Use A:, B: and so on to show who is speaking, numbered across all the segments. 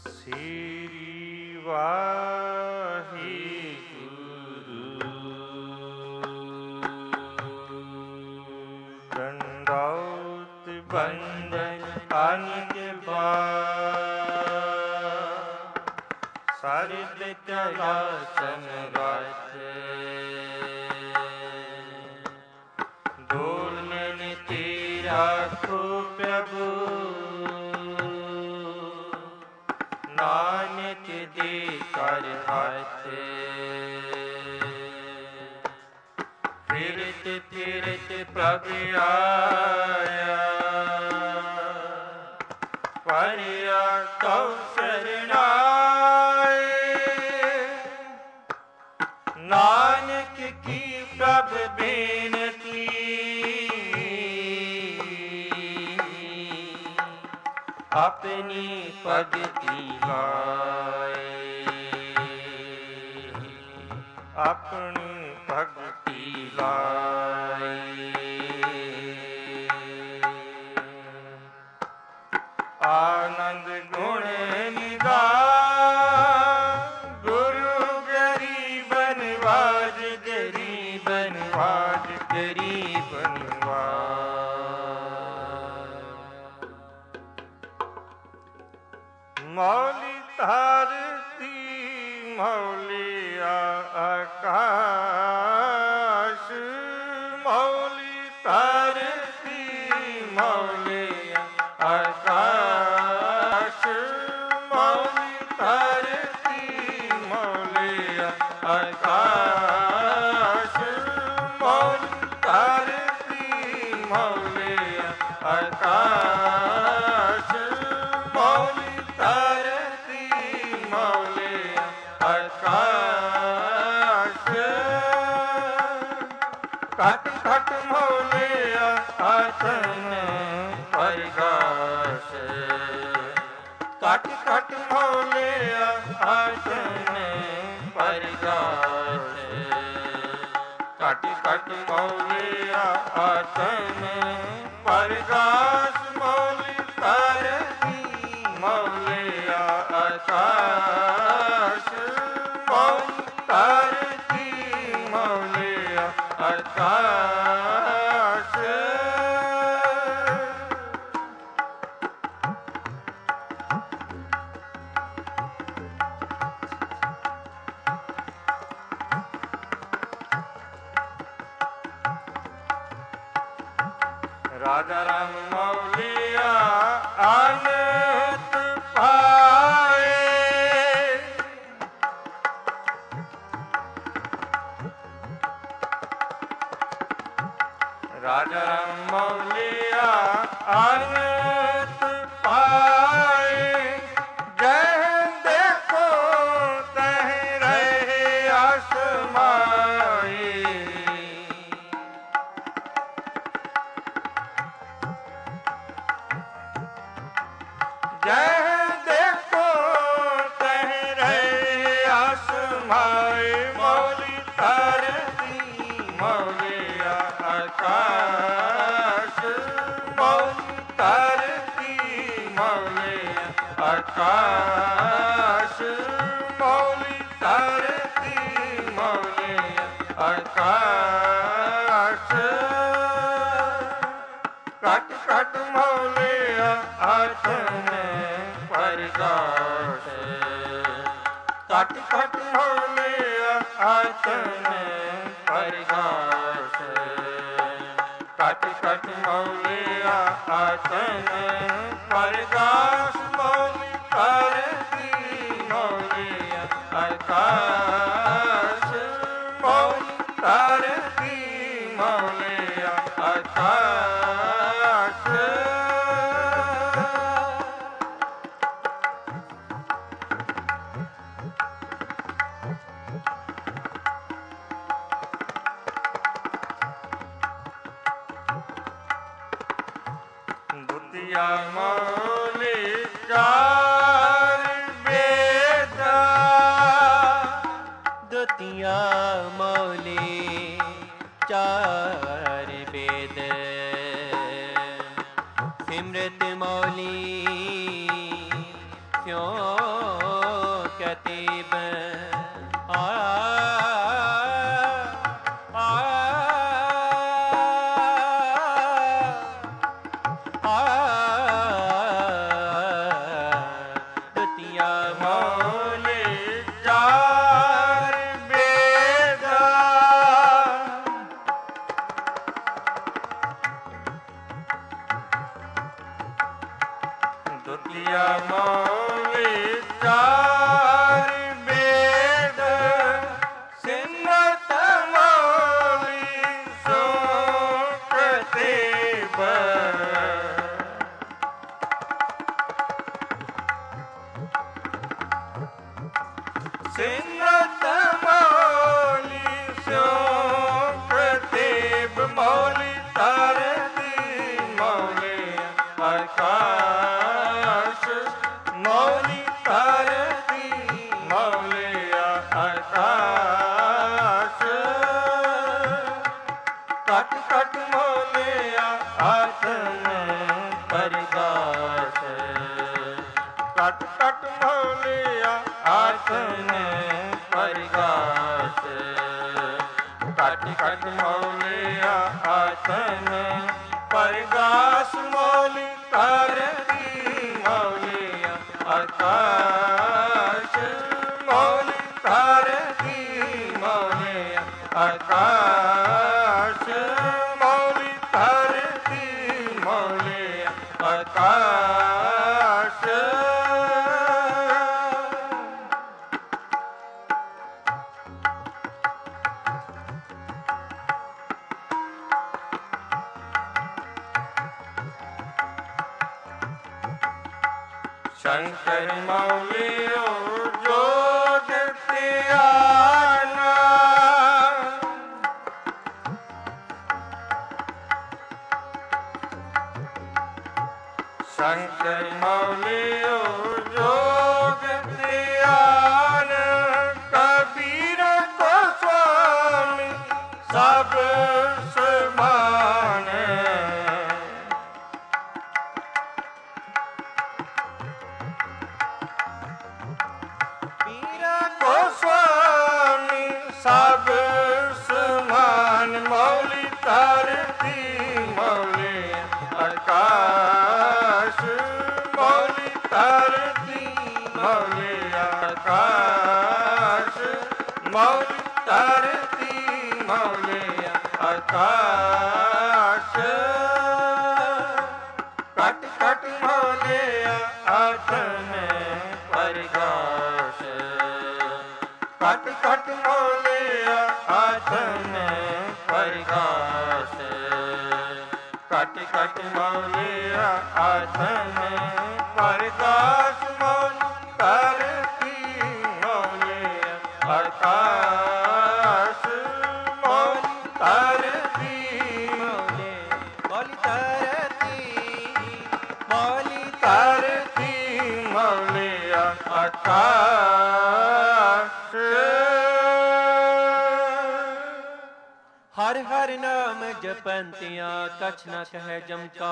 A: श्री वाहिगुरु दंडौत बंदन सारिद त्यागा समरथ डोलन तेरा को प्रभु नानक दे कर हाथ फिरत फिरत प्रभु आया परिया कौ नानक की प्रभ बेनती अपनी भगति लाए अपनी भगति लाए आनंद गुण मौली धरती मौली आकाश मौली धरती मौली आकाश मौली धरती मौली आकाश मौली धरती मौली आकाश मौली धरती मौली आकाश घट घट मौली आसन प्रकाश घट घट मौली आसन प्रकाश घट घट मौली आसन प्रकाश मौली धरती मौली आकाश मौली धरती मौली आकाश राजा राम मौलिया आनंद पाए राजा राम मौलिया आनंद पाए जह देखो तह रहे आसमाए जह देखो तह रहे आसमाए मौली धरती मौली आकाश मौली धरती मौली आकाश मौली धरती मौली आकाश घट घट मौली आसन प्रकाश घट घट मौली आसन प्रकाश घट घट मौली आसन प्रकाश मौली धरती मौली आकाश मौली धरती मौली आकाश बुद्धिया मौली चार वेदा दुतिया मौली चार वेद सिमरत मौली क्यों ਪ੍ਰਤੀਬ शंकर मौलियो जोग त्याना शंकर मौलियो जोग त्यान कबीर को स्वामी सब समान सब समान मौली धरती मौली आकाश मौली धरती मौली आकाश मौली धरती मौली आकाश कट कट मौले आसन प्रकाश कट कट मौले आसन प्रकाश कट कट मौले आसन प्रकाश मौल धरती मौले आकाश मौल धरती मौले मौल धरती मौल धरती मौले आकाश हर हर नाम जपंतिया कछ न कहे जमका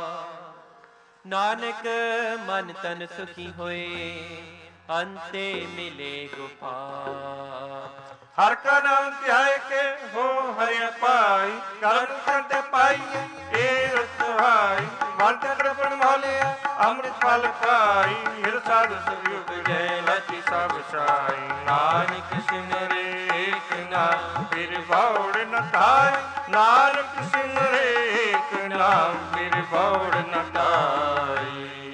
A: नानक मन तन सुखी होए अंते मिले गोपाल हर का नाम ध्याय के हो हरि पाई कर्म करते पाई ए सुहाई मन कृपण मौले अमृत फल खाई हिर साध सुयुग जय लति सब साई नानक सिमरे एक नाम फिर बौड़ न ताय नानक सिमरे एक नाम फिर बौड़ न ताय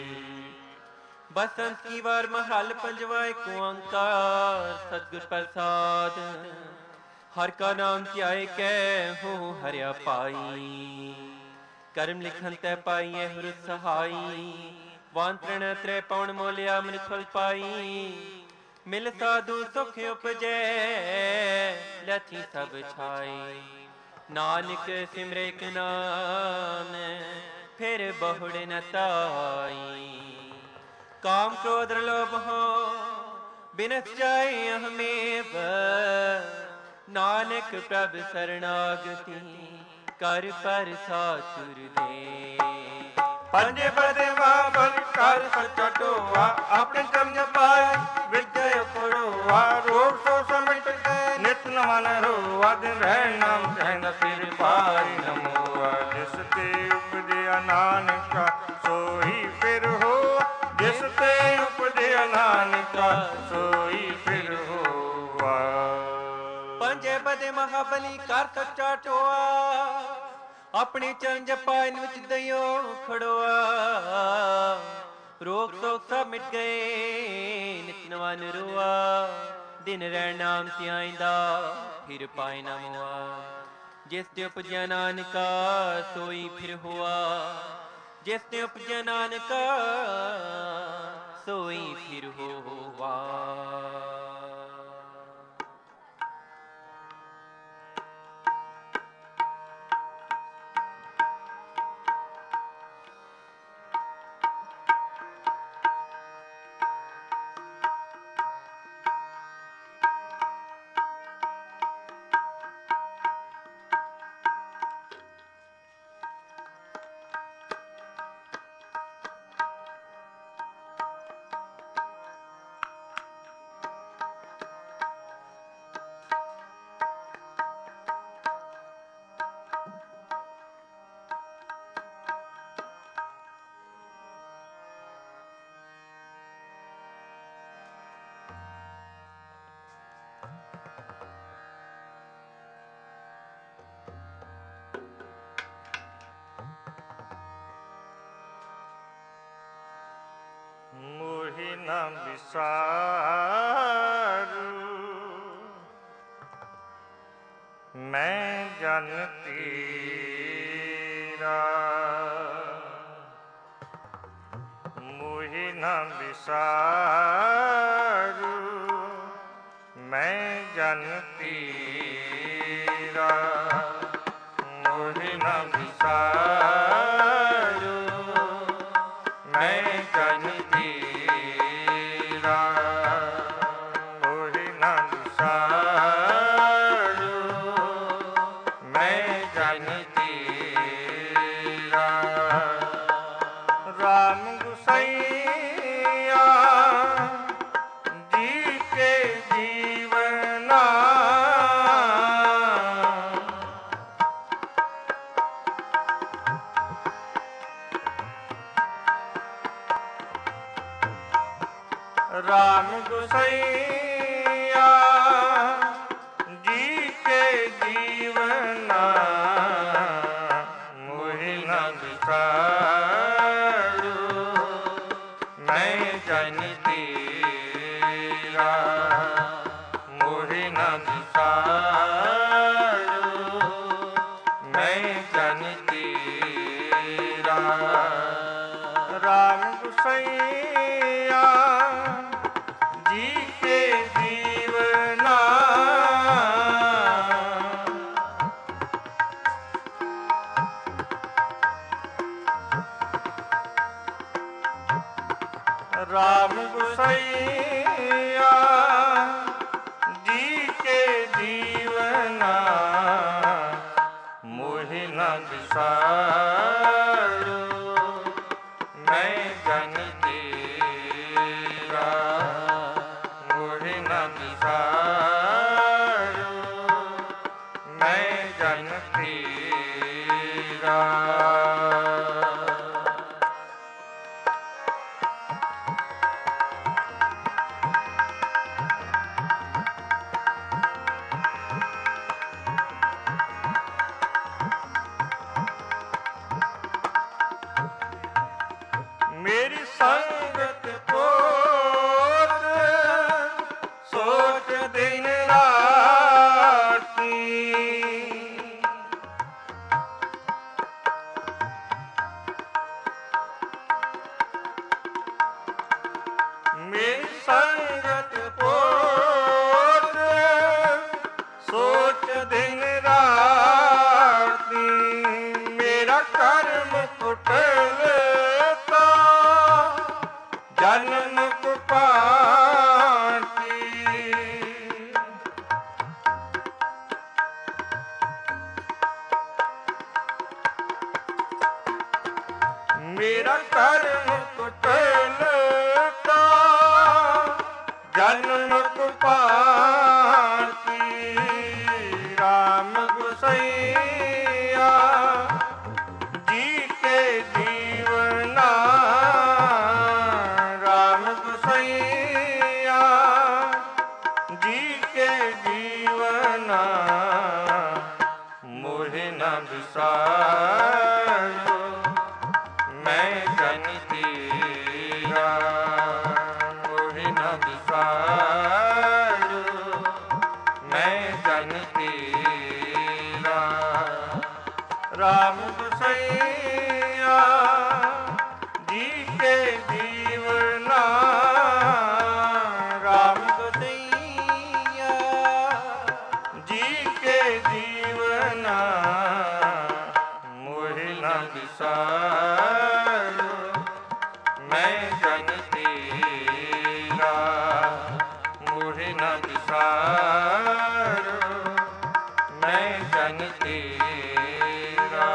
A: बसंत की वार महल पंजवा एक ओंकार सतगुर प्रसाद हर का नाम ध्याय कै हो हरिया पाई कर्म लिखन तै पाइए हुर सहाई वांतरण त्रै पौन मोलिया अमृत फल पाई मिल साधु सुख उपजै लथी सब छाई नानक सिमरे के नाम फिर बहुड़ न ताई काम क्रोध लोभ हो बिनस जाए हमें नानक प्रभ शरणागति कर पर साचुर दे पंजे बदे बल कर सच्चा टोआ अपने कर्म पाए विजय पड़ो
B: आदि रहन नाम कहना सिर पार नमो। जिस ते उपजया नानका सोई फिर हो, जिस ते उपजया नानका सोई फिर होवा।
A: पंजे बदे महाबली कर सच्चा टोआ, अपने चरण जपाइन विच दयो खड़ोआ। रोग शोक सब मिट गए नित नवा निरुआ, दिन रहन नाम ध्याइंदा फिर पाए ना मोआ। जिस ते उपजया नानका सोई फिर हुआ, जिस ते उपजया नानका सोई फिर होवा।
B: मोहि न बिसारू मैं जन तेरा, मोहि न बिसारू मैं जन तेरा, मोहि न बिसारू मैं जन तेरा, मोहि न बिसारू मैं जन तेरा। राम गुसैया जी के जीवना, राम गुसैया जी के जीवना, मोहि न बिसारू मैं जन तेरा, मोहि न बिसारू मैं जन तेरा। राम गुसैया जी के जीवना, राम गुसैया जी के जीवना, मोहि न बिसारू मैं जन तेरा, मोहि न बिसारू मैं जन तेरा। मेरी संगत पोत सोच दिन राती, मेरी संगत पोत सोच दिन राती, मेरा कर्म कुटिलता जन्म कुपाती, मेरा कर्म कुटिलता जन्म कुपाती। जन तेरा मोहि न विसारो, मैं जन तेरा।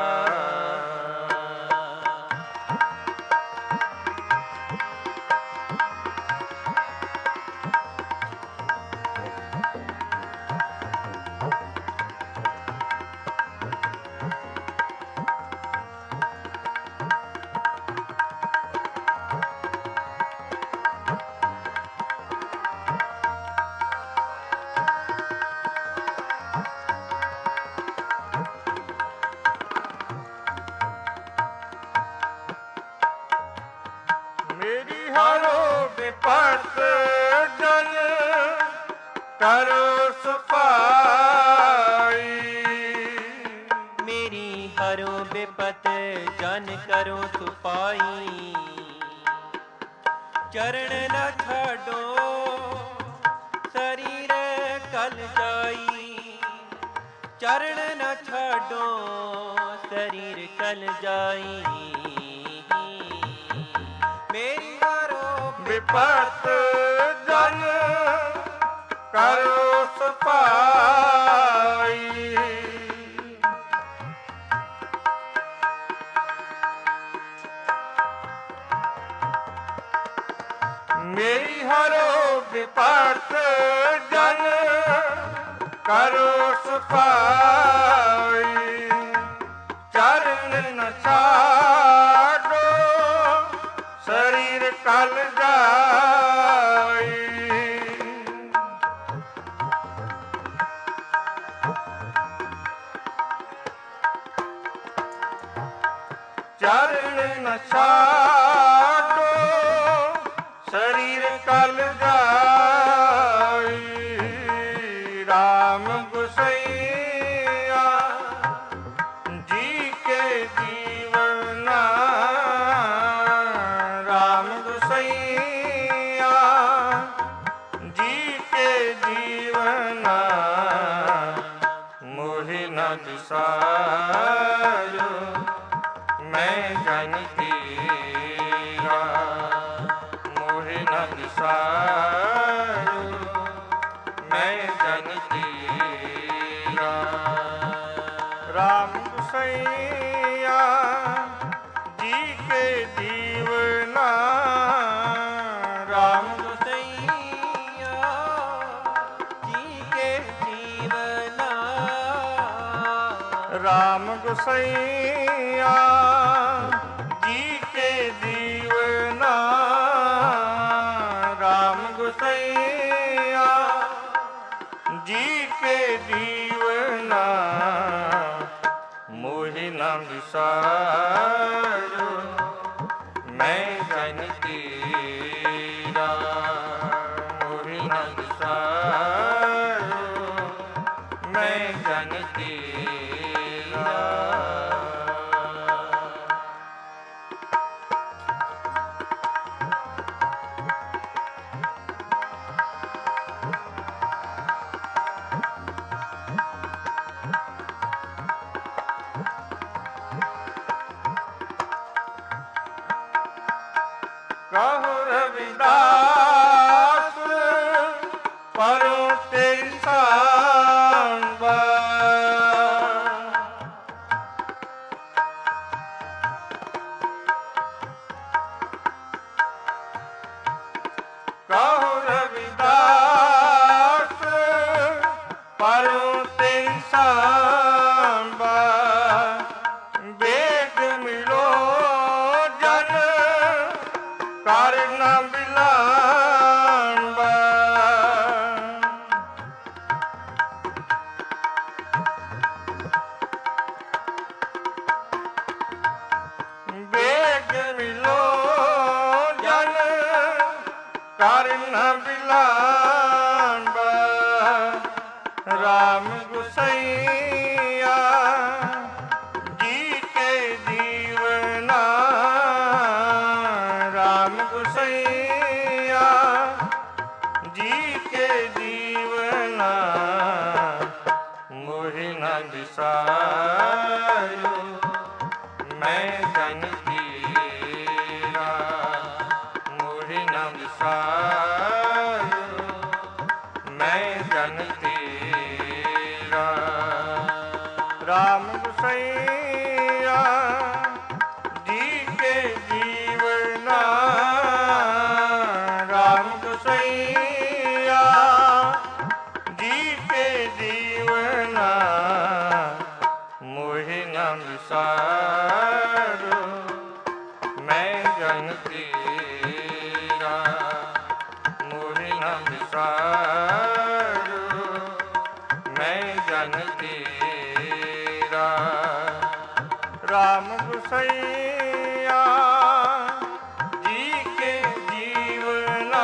B: मेरी हरो विपत जन करो सफाई,
A: मेरी हरो विपत जन करो सुपाई। चरण न छाडो शरीर कल जाई, चरण न छाडो शरीर कल जाई। मेरी हरो
B: विपत जन करो सफाई, मेरी हरो विपत जन करो सफाई। चरण न छाडो शरीर कल जाई, चरण न छाडो शरीर कल जाई। राम गुसैया जी के जीवना, राम गुसैया जी के जीवना मोहि न विसारो, मैं जन तेरा मोहि न विसारो, मैं जन तेरा। राम गुसैया जी के जीवना, राम
A: गुसैया जी के जीवना,
B: राम गुसैया जी के जीवना, राम गुसैया जी के जीवना मोहि न विसारो, मैं जन तेरा मोहि न विसारो, मैं जन तेरा। कहो रविदास परो तेरी सांबा, कहो रविदास परो तेरी सांबा। वेद मिलो जन कर न बिलांबा, वेद मिलो जन कर न बिलांबा। राम गुसैया जी के जीवना, राम गुसैया जी के जीवना मोहि न विसारो, मैं जन तेरा ਵਿਸਾਰੂ ਮੈਂ ਜਨ ਤੇਰਾ। ਰਾਮ ਗੁਸਈਆ ਜੀ ਕੇ ਜੀਵਨਾ, ਰਾਮ ਗੁਸਈਆ ਜੀ ਕੇ ਜੀਵਨਾ ਮੋਹਿ ਨਾ ਵਿਸਾਰੂ ਮੈਂ ਜਨ ਤੇਰਾ। ਮੋਹਿ ਨਾ ਵਿਸਾਰੂ ਮੈਂ ਜਨ ਤੇਰਾ। ਰਾਮ ਗੁਸਈਆ ਜੀ ਕੇ ਜੀਵਨਾ,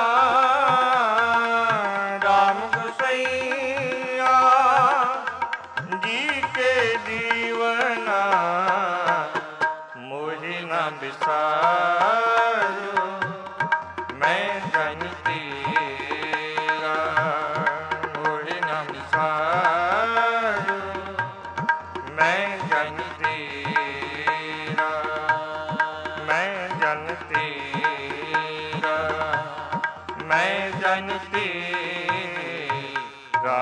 B: ਰਾਮ ਗੁਸਈਆ ਜੀ ਕੇ ਜੀਵਨਾ ਮੋਹਿ ਨਾ ਵਿਸਾਰੂ ਮੈਂ ਜਨ ਤੇਰਾ। ਮੋਹਿ ਨਾ ਵਿਸਾਰੂ ਮੈਂ ਜਨ ਤੇਰਾ। ਮੈਂ ਜਨ ਤੇਰਾ। ਮੈਂ ਜਨ ਤੇਰਾ।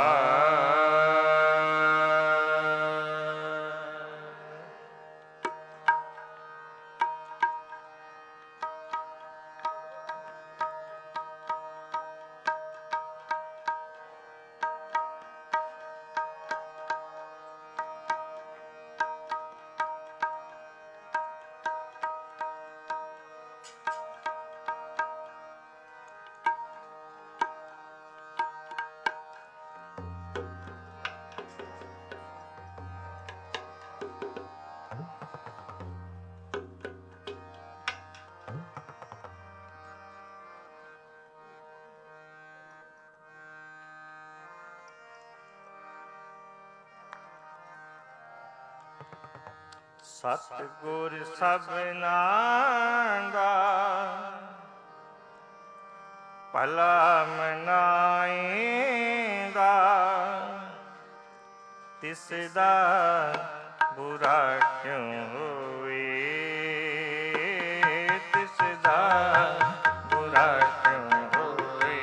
B: ਸਤਿਗੁਰ ਸਭਨਾ ਦਾ ਭਲਾ ਮਨਾਏਂਦਾ, ਤਿਸ ਦਾ ਬੁਰਾ ਕਿਉਂ ਹੋਵੇ। ਤਿਸ ਦਾ ਬੁਰਾ ਕਿਉਂ ਹੋਵੇ।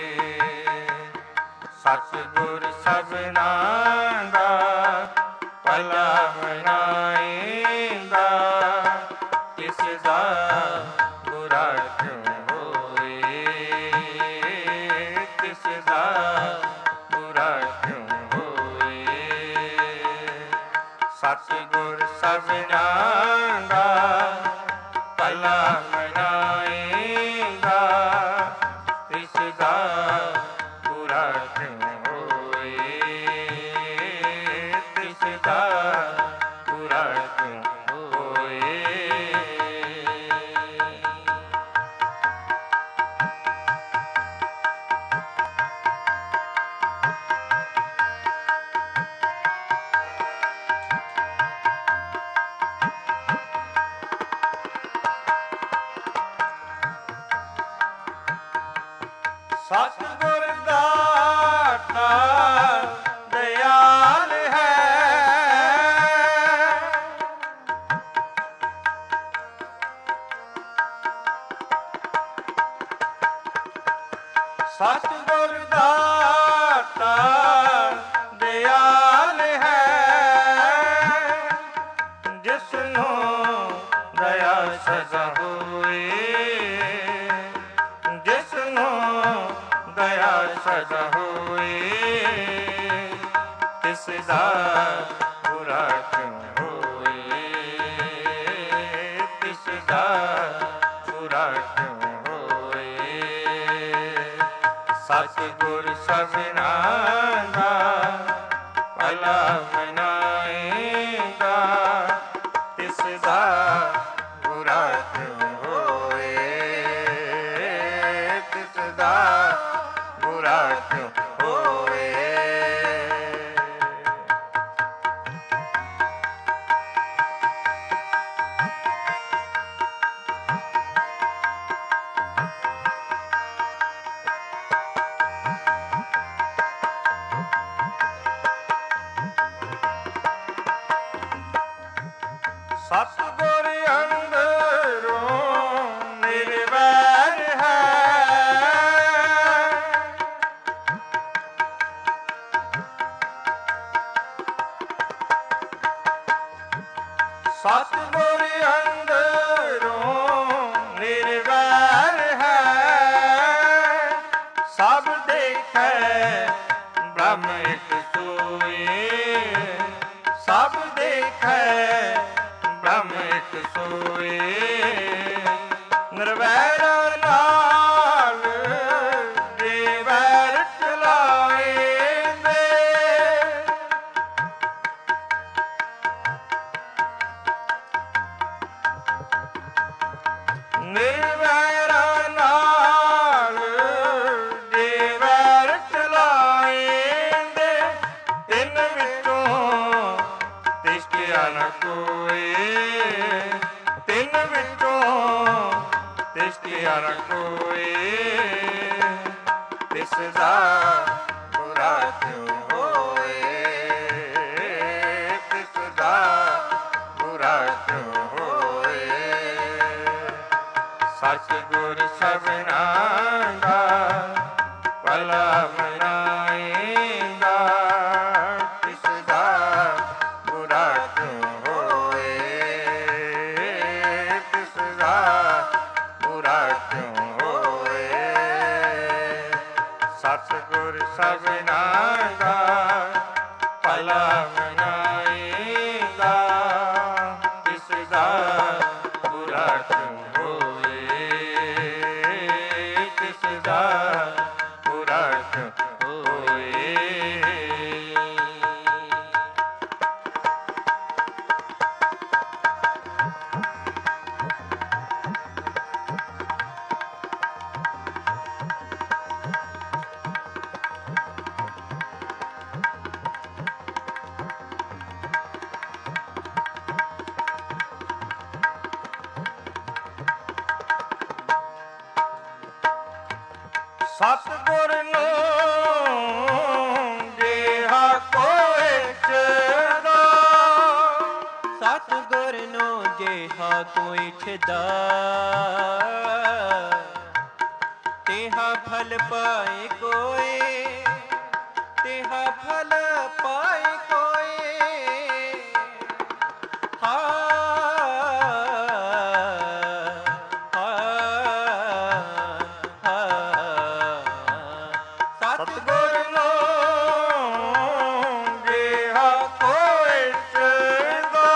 B: ਸਤਿਗੁਰ ਸਭਨਾ ਦਾ ਭਲਾ ਮਨਾਏਂਦਾ, ਤਿਸ ਦਾ ਬੁਰਾ ਕਿਉਂ ਹੋਵੇ। ਤਿਸ ਦਾ ਬੁਰਾ ਕਿਉਂ ਹੋਵੇ। ਸਤਿਗੁਰ ਸਭਨਾ ਦਾ ਭਲਾ ਮਨਾਏਂਦਾ, ਤਿਸ ਦਾ ਬੁਰਾ ਕਿਉਂ ਹੋਵੇ। ਤਿਸ ਦਾ ਬੁਰਾ ਕਿਉਂ ਹੋਏ। ਸਤਿਗੁਰ ਦਾਤਾ ਦਇਆਲ ਹੈ। ਸਤਿਗੁਰ ਦਾਤਾ ਦਇਆਲ ਹੈ। ਜਿਸ ਨੂੰ ਦਇਆ ਸਦਾ ਹੋਏ। ਜਿਸ ਨੂੰ ਦਇਆ ਸਦਾ ਹੋਏ। ਤਿਸ ਦਾ ਬੁਰਾ ਕਿਉਂ ਹੋਏ। ਤਿਸ ਦਾ ਬੁਰਾ ਕਿਉਂ ਹੋਏ। ਸਤਿਗੁਰ ਸਭਨਾ ਦਾ ਭਲਾ ਮਨਾਏਂਦਾ, ਤਿਸ ਦਾ ਬੁਰਾ ਕਿਉਂ ਹੋਏ। ਤਿਸ ਦਾ ਬੁਰਾ ਕਿਉਂ ਹੋਏ। ਸਤਿਗੁਰ ਅੰਦਰੋਂ ਨਿਰਵੈਰ ਹੈ। ਦਾ ਬੁਰਾ ਕਿਉਂ ਹੋਏ, ਤਿਸ ਦਾ ਬੁਰਾ ਕਿਉਂ ਹੋਏ। ਸਤਿਗੁਰ ਸਭਨਾ ਦਾ ਭਲਾ ਮਨਾਏਗਾ, ਤਿਸ ਦਾ ਬੁਰਾ ਕਿਉਂ ਹੋਏ, ਤਿਸ ਦਾ ਬੁਰਾ ਕਿਉਂ ਹੋਏ। ਸਤਿਗੁਰ ਸਭਨਾ ਦਾ ਭਲਾ ਮਨਾਏਗਾ, ਤਿਸ ਦਾ ਬੁਰਾ ਕਿਉਂ ਹੋਏ, ਤਿਸ ਦਾ ਬੁਰਾ ਕਿਉਂ ਹੋਏ। ਸਤਿਗੁਰ ਨੂੰ ਜਿਹਾ ਕੋਈ ਛਦਾ,
A: ਸਤਿਗੁਰ ਨੂੰ ਜਿਹਾ ਕੋਈ ਛਦਾ, ਤੇਹਾ ਫਲ ਪਾਏ ਕੋਏ, ਤੇਹਾ ਫਲ ਪਾਏ ਕੋਏ।
B: ਸਤਿਗੁਰ ਨੂੰ ਜਿਹਾ ਕੋਈ ਛਦਾ,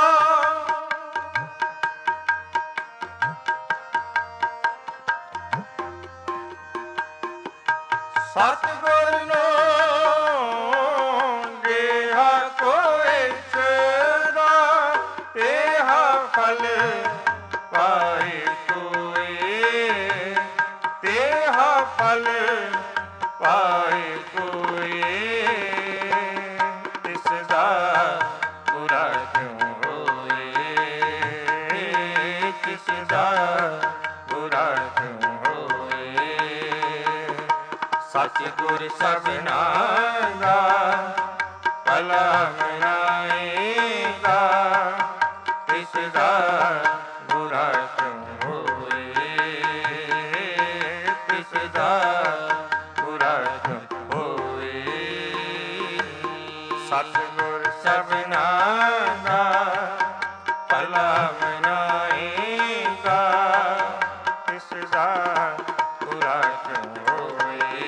B: ਸਤਿਗੁਰ ਨੂੰ ਜਿਹਾ ਕੋਈ ਛਦਾ, ਤੇਹਾ ਫਲ ਪਾਏ ਕੋਏ, ਤੇਹਾ ਫਲ ਪਾਏ ਕੋਏ। ਤਿਸ ਦਾ ਬੁਰਾ ਕਿਉਂ ਹੋਏ, ਤਿਸ ਦਾ ਬੁਰਾ ਕਿਉਂ ਹੋਏ। ਸਤਿਗੁਰ ਸਭਨਾ ਦਾ ਭਲਾ ਮਨਾਏਗਾ, ਤਿਸ ਦਾ ਬੁਰਾ ਕਿਉਂ ਹੋਏ, ਤਿਸ ਦਾ ਬੁਰਾ ਕਿਉਂ ਹੋਏ। ਸਤਿਗੁਰ ਸਭਨਾ ਦਾ ਭਲਾ ਮਨਾਏਗਾ, ਤਿਸ ਦਾ ਬੁਰਾ ਕਿਉਂ ਹੋਏ,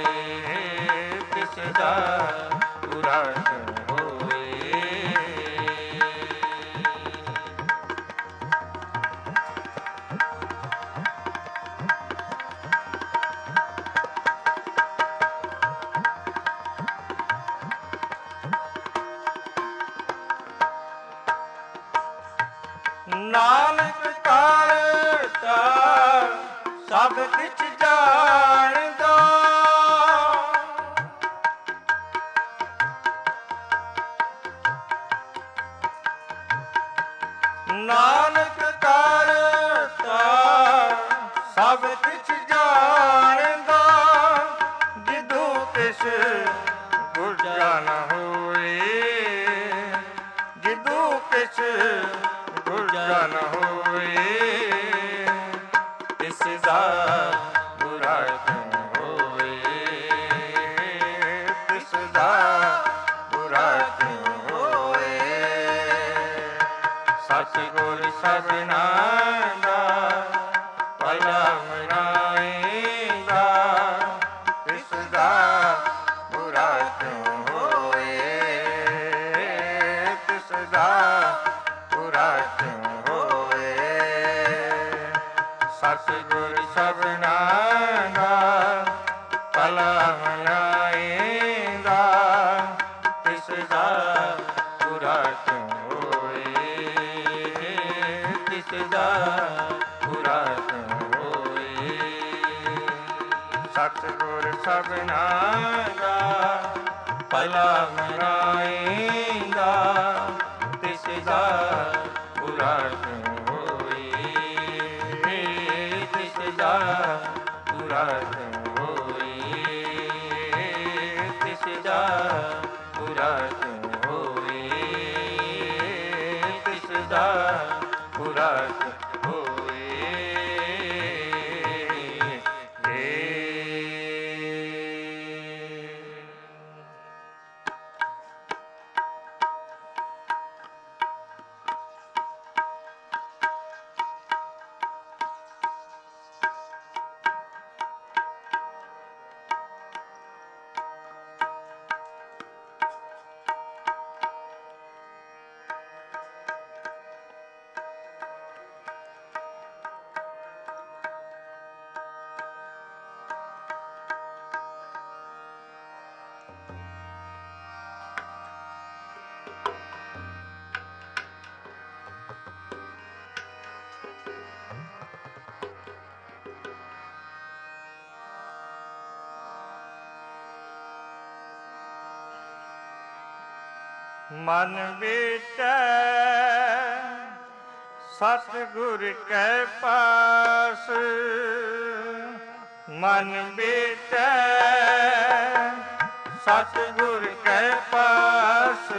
B: ਤਿਸ ਦਾ ਬੁਰਾ ਕਿਉਂ ਹੋਏ। ਨਾਨਕ ਕਰਤਾ ਸਭ ਕਿਛ ਜਾਣਦਾ, ਨਾਨਕ ਕਰਤਾ ਸਭ ਕਿਛ ਜਾਣਦਾ, ਜਿਦੂ ਕਿਛ ਗੁਰਜਾ ਨ ਹੋਏ, ਜਿਦੂ ਕਿਛ ਗੁਰਜਾ ਨ ਹੋਏ। ਤਿਸ ਦਾ ਬੁਰਾ ਕਿਉਂ ਹੋਏ, ਤਿਸ ਦਾ ਬੁਰਾ ਕਿਉਂ ਹੋਏ। ਸਤਿਗੁਰ ਸਭਨਾ ਦਾ ਭਲਾ ਮਨਾਏਗਾ, ਤਿਸ ਦਾ ਬੁਰਾ ਕਿਉਂ ਹੋਏ, ਤਿਸ ਦਾ ਬੁਰਾ ਕਿਉਂ ਹੋਏ। ਸਤਿਗੁਰ ਸਭਨਾ ਦਾ ਭਲਾ ਮਨਾਏਗਾ, ਤਿਸ ਦਾ ਬੁਰਾ ਕਿਉਂ ਹੋਏ, ਤਿਸ ਦਾ ਬੁਰਾ ਕਿਉਂ ਹੋਏ। ਸਤਿਗੁਰ ਸਭਨਾ ਦਾ ਭਲਾ ਮਨਾਏਗਾ, ਤਿਸ ਦਾ ਬੁਰਾ ਕਿਉਂ ਹੋਏ, ਤਿਸ ਦਾ ਬੁਰਾ ਕਿਉਂ ਹੋਏ। ਮਨ ਬੇਟੈ ਸਤਿਗੁਰ ਕੈ ਪਾਸ, ਮਨ ਬੇਟੈ ਸਤਿਗੁਰ ਕੈ ਪਾਸ,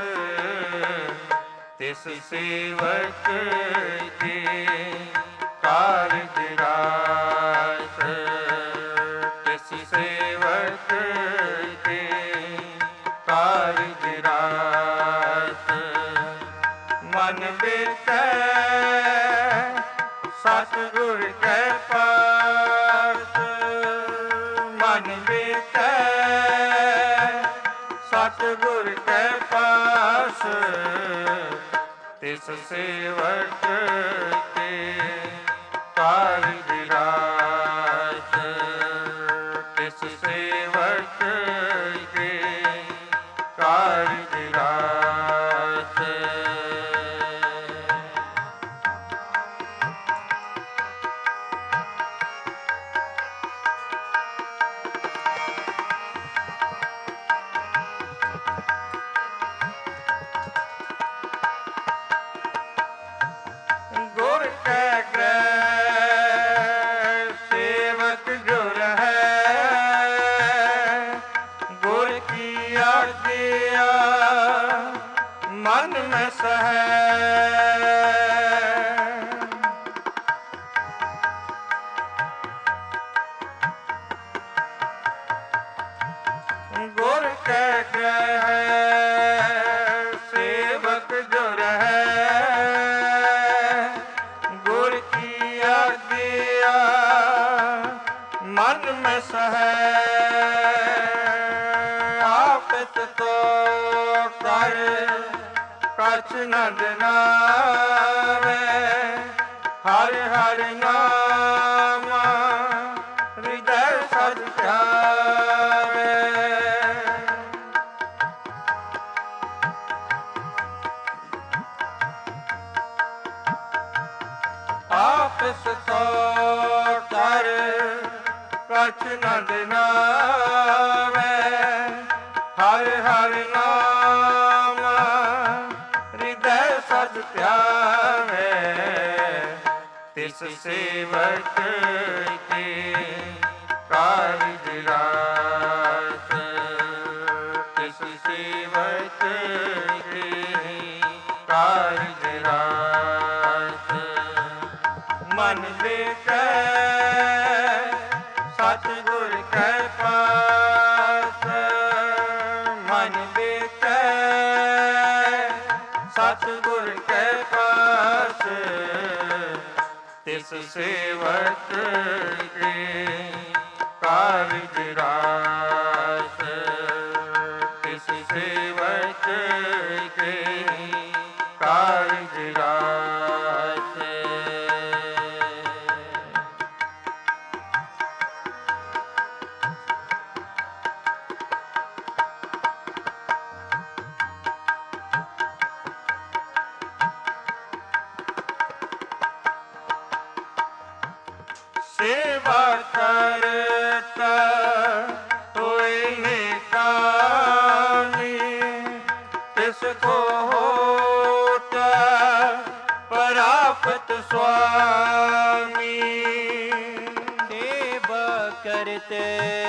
B: ਤਿਸ ਸੇਵਕ ਕੇ ਕਾਰਜ ਰਾਸ, ਤਿਸ ਸੇਵਕ ਕੇ ਕਾਰਜ ਰਾਸ। ਮਨ ਬੇਟੈ ਸਤਿਗੁਰ ਕੈ ਪਾਸ, ਮਨ ਬੇਟੈ ਸਤਿਗੁਰ ਕੈ ਪਾਸ, ਤਿਸ ਸੇਵਕ ਕੇ ਕਾਰਜ ਰਾਸ, ਤਿਸ ਸੇਵਕ ਕੇ ਕਾਰਜ ਰਾਸ। ਗੁਰ ਕੈ ਗ੍ਰਹਿ ਸੇਵਕ ਜੁਰ ਹੈ, ਗੁਰ ਕੀ ਆਗਿਆ ਮਨ ਮੈਂ ਸਹੈ। ਗੁਰ ਕੈ ਗ੍ਰਹਿ ਸੇਵਕ ਜੁਰ ਹੈ, ਗੁਰ ਕੀ ਆਗਿਆ ਮਨ ਮੈਂ ਸਹੈ। ਆਪਿਤ ਤੋ ਕਰ ਕਛ ਨ ਦਿਨਾਵੇ, ਹਰਿ ਹਰਿ ਨਾਮ ਹਿਰਦੈ ਸਦ ਧਿਆਵੇ। ਆਪਿਸ ਤੋ ਕਰ ਕਛ ਨ ਦਿਨਾਵੇ, ਹਰਿ ਹਰਿ ਨਾਮ ਹਿਰਦੈ ਸਦ ਧਿਆਵੇ। ਤਿਸ ਸੇਵਕ ਕੇ ਕਾਰਜ ਰਾਸ, ਤਿਸ ਸੇਵਕ ਕੇ ਕਾਰਜ ਰਾਸ। ਮਨ ਬੇਟੈ ਸਤਿਗੁਰ ਕੈ ਪਾਸ, ਮਨ ਬੇਟੈ ਸਤਿਗੁਰ ਕੈ ਪਾਸ, ਤਿਸ ਸੇਵਕ ਕੇ ਕਾਰਜ ਰਾਸ, ਤਿਸ ਸੇਵਕ ਕੇ ਕਾਰਜ ਰਾਸ। ਸੇਵਾ ਕਰਤਾ ਹੋਇ ਨੇਕਾਨੀ, ਤਿਸ ਕੋ ਹੋਤ ਪ੍ਰਾਪਤ ਸੁਆਮੀ।
A: ਸੇਵਾ ਕਰਤੇ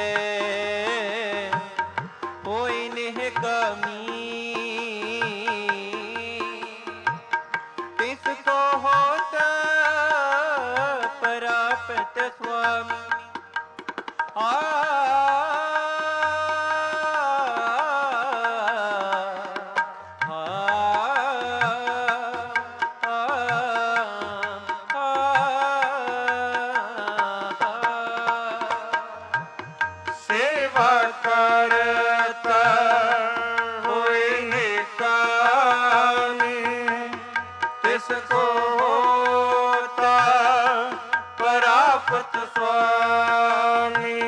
A: ਹੋਇ ਨਿਹਕਾਮੀ, ਤਿਸ ਕੋ ਹੋਤ ਪ੍ਰਾਪਤ ਸੁਆਮੀ।
B: ਸੇਵਾ ਕਰਤਾ ਹੋਇ ਨੇਕਾਨੀ, ਤਿਸ ਕੋ ਹੋਤਾ ਪ੍ਰਾਪਤ ਸੁਆਮੀ।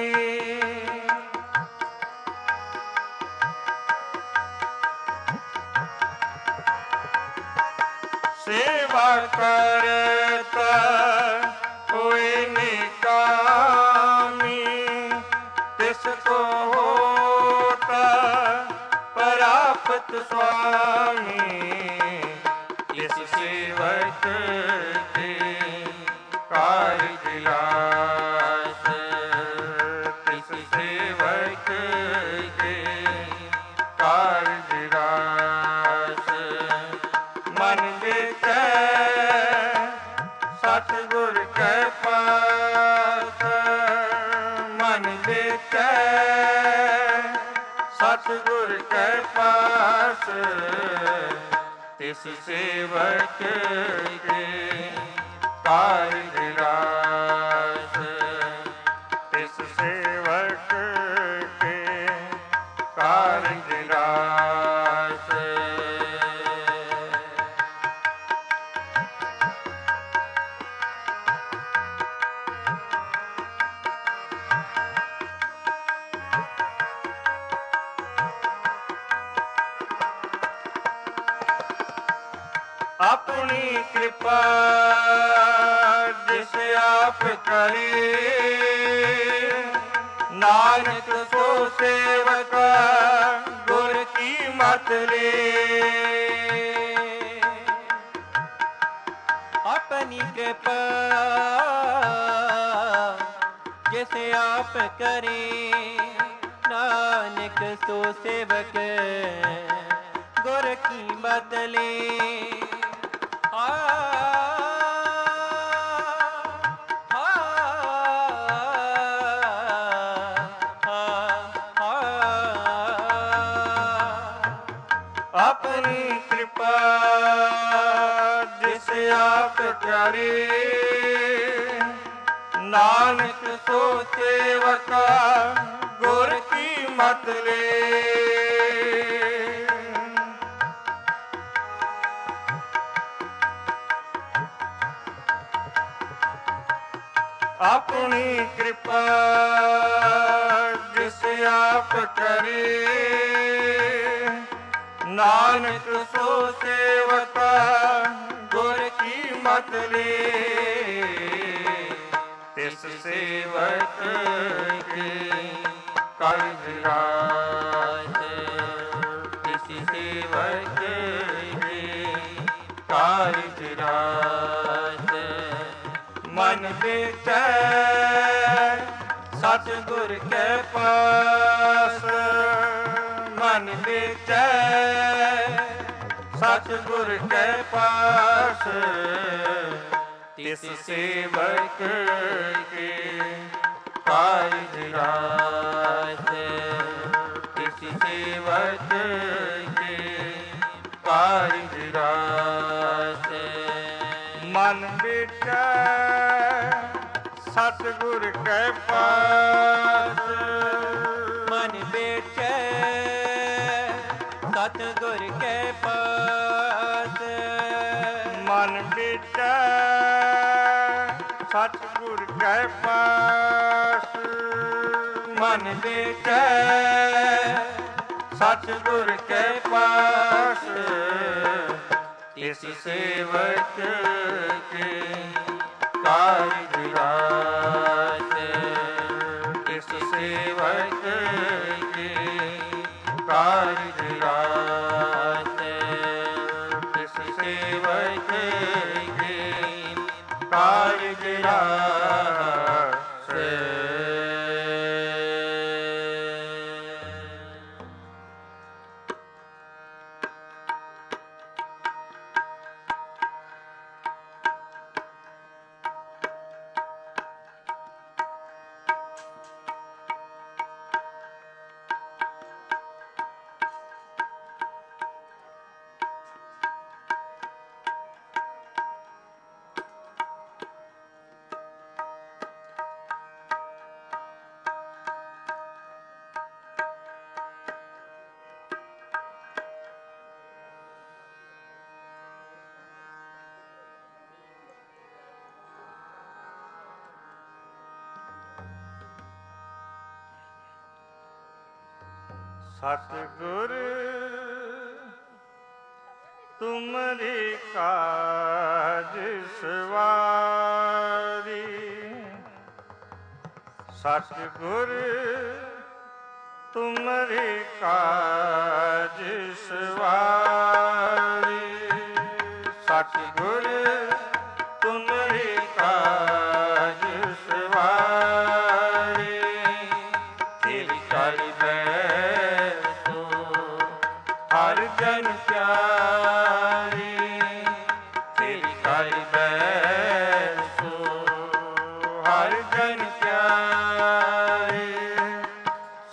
B: ਸੇਵਾ ਕਰਤਾ ਹੋਇ ਨੇਕਾਮੀ, ਤਿਸ ਕੋ ਹੋਤਾ ਪ੍ਰਾਪਤ ਸੁਆਮੀ। ਵੇਚੈ ਸਤਿਗੁਰ ਕੈ ਪਾਸ ਤਿਸ ਸੇਵਕ ਕੇ ਕਾਰਜ ਰਾਸ ਤਿਸ ਸੇਵਕ ਕੇ ਕਾਰਜ ਰਾਸ ਆਪਣੀ ਕਿਰਪਾ ਜਿਸ ਆਪ ਕਰੇ ਨਾਨਕ ਸੋ ਸੇਵਕ ਗੁਰ ਕੀ ਮਤ ਲੇ
A: ਆਪਣੀ ਕਿਰਪਾ ਜਿਸ ਆਪ ਕਰੇ ਨਾਨਕ ਸੋ ਸੇਵਕ ਗੁਰ ਕੀ ਮਤ ਲੇ
B: ਆਪਣੀ ਕਿਰਪਾ ਜਿਸ ਆਪ ਕਰੇ ਨਾਨਕ ਸੋ ਸੇਵਕ ਗੁਰ ਕੀ ਮਤ ਲੇ ਆਪਣੀ ਕਿਰਪਾ ਜਿਸ ਆਪ ਕਰੇ ਨਾਨਕ ਸੋ ਸੇਵਕ ਗੁਰ ਕੀ ਮਤ ਲੇ ਤਿਸ ਸੇਵਕ ਕੇ ਕਾਰਜ ਰਾਸ ਤਿਸ ਸੇਵਕ ਕੇ ਕਾਰਜ ਰਾਸ ਮਨ ਵੇਚੈ ਸਤਿਗੁਰ ਕੈ ਪਾਸ ਮਨ ਵੇਚੈ ਸਤਿਗੁਰ ਕੈ ਪਾਸ ਤਿਸ ਸੇਵਕ ਕੇ ਕਾਰਜ ਰਾਸ ਤਿਸ ਸੇਵਕ ਕੇ ਕਾਰਜ ਰਾਸ ਮਨ ਵੇਚੈ ਸਤਿਗੁਰ ਕੈ ਪਾਸ
A: ਮਨ ਵੇਚੈ ਸਤਿਗੁਰ ਕੈ ਪਾਸ
B: ਮਨ ਵੇਚੈ ਸਤਿਗੁਰ ਕੈ ਪਾਸ ਮਨ ਵੇਚੈ ਸਤਿਗੁਰ ਕੈ ਪਾਸ ਤਿਸ ਸੇਵਕ ਕੇ ਕਾਰਜ ਰਾਸ ਤਿਸ ਸੇਵਕ ਕੇ ਕਾਰਜ ਰਾਸ ਤਿਸ ਸੇਵਕ ਕੇ ਕਾਰਜ ਰਾਸ ਸਤਿਗੁਰ ਤੁਮਰੀ ਕਾਜ ਸਵਾਰੀ ਸਤਿਗੁਰ ਤੁਮਰੀ ਕਾਜ ਸਵਾਰੀ ਸਤਿਗੁਰ ਤੁਮਰੀ ਕਾਜ ਸਵਾਰੀ ਤੇਰੀ ਕਰ ਹਰ ਜਨ ਪਿਆਰੀ ਤੇਰੀ ਕਰ ਬੈਸੋ ਹਰ ਜਨ ਪਿਆਰੀ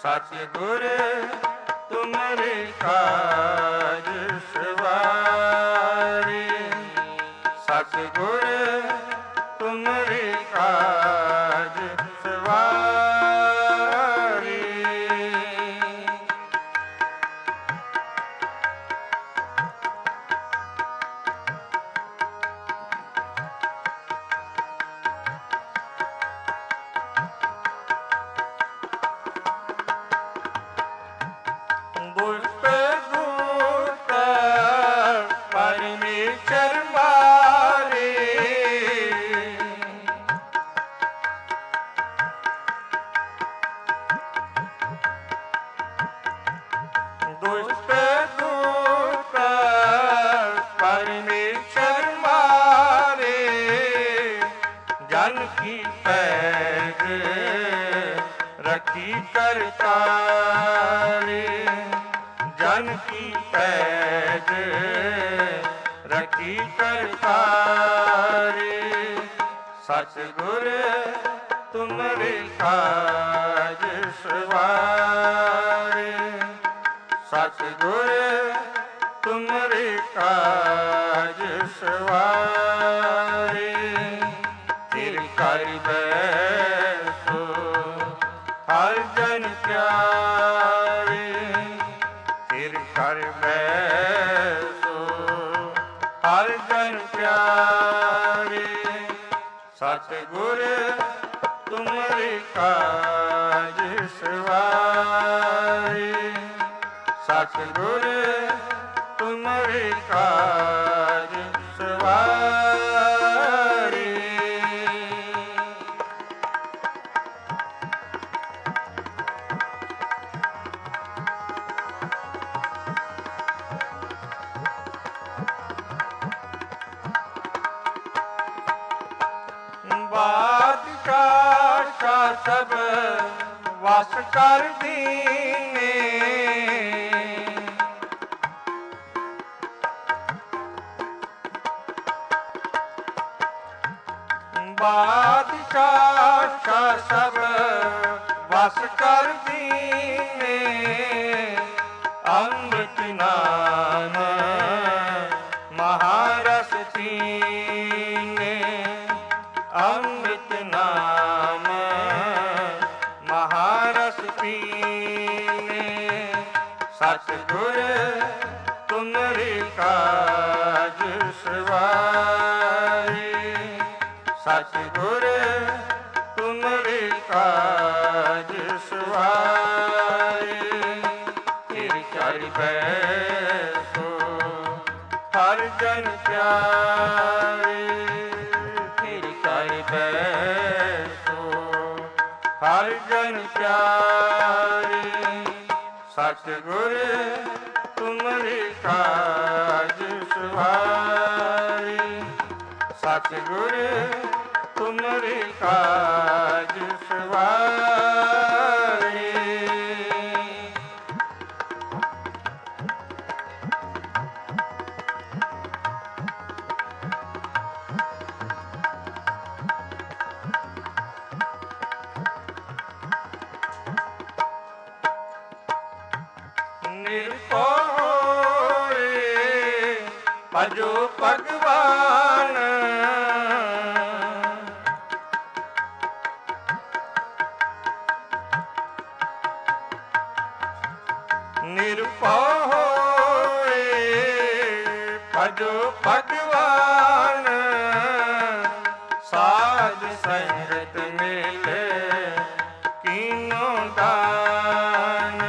B: ਸਤਿਗੁਰ ਤੁਮਰੇ ਕਾਜ ਸਵਾਰੇ, ਸਤਿਗੁਰ ਤੁਮਰੇ ਕਾਜ ਸਵਾਰੇ। ਰਖੀ ਕਰਤਾਰੇ, ਜਨ ਕੀ ਪੈਜ ਰਖੀ ਕਰਤਾਰੇ। ਸਤਿਗੁਰ ਤੁਮਰੇ ਕਾਜ ਸਵਾਰੇ, ਸਤਿਗੁਰ ਤੁਮਰੇ ਕਾਜ ਸਵਾਰੇ। ਫਿਰ ਕਰ ਬੈਸੋ ਹਰ ਜਨ ਪਿਆਰੇ, ਫਿਰ ਕਰ ਬੈਸੋ ਹਰ ਜਨ ਪਿਆਰੇ। ਸਤਿਗੁਰ ਤੁਮਰੇ ਕਾਜ ਸਵਾਰੇ, ਸਤਿਗੁਰ ਤੁਮਰੇ ਕਾਜ ਸਵਾਰੇ। ਬਾਦਸ਼ਾਹ ਸਭ ਵਸ ਕਰ ਦੀਨੇ, ਬਾਦਸ਼ਾਹ ਸਭ ਵਸ ਕਰ ਦੀਨੇ। ਅੰਮ੍ਰਿਤ ਨਾਮ ਮਹਾਰਸ ਪੀਨੇ, ਅੰਮ੍ਰਿਤ ਨਾਮ ਮਹਾਰਸ ਪੀਨੇ। ਸਤਿਗੁਰ ਤੁਮਰੇ ਕਾਜ ਸਵਾਰੇ, ਸਤਿਗੁਰ ਤੁਮਰੇ ਕਾਜ ਸਵਾਰੇ। ਫਿਰ ਕਰ ਬੈਸੋ ਹਰ ਜਨ ਪਿਆਰੇ, ਫਿਰ ਕਰ ਬੈਸੋ ਹਰ ਜਨ ਪਿਆਰੇ। ਸਤਿਗੁਰ ਤੁਮਰੇ ਕਾਜ ਸਵਾਰੇ, ਸਤਿਗੁਰ ਤੁਮਰੇ ਕਾਜ ਸਵਾਰੇ। ਨਿਰਭਉ ਭਜੋ ਭਗਵਾਨ, ਨਿਰਭਉ ਭਜੋ ਭਗਵਾਨ। ਸਾਧ ਸੰਗਤ ਮਿਲੇ ਕੀਨੋ ਦਾਨ,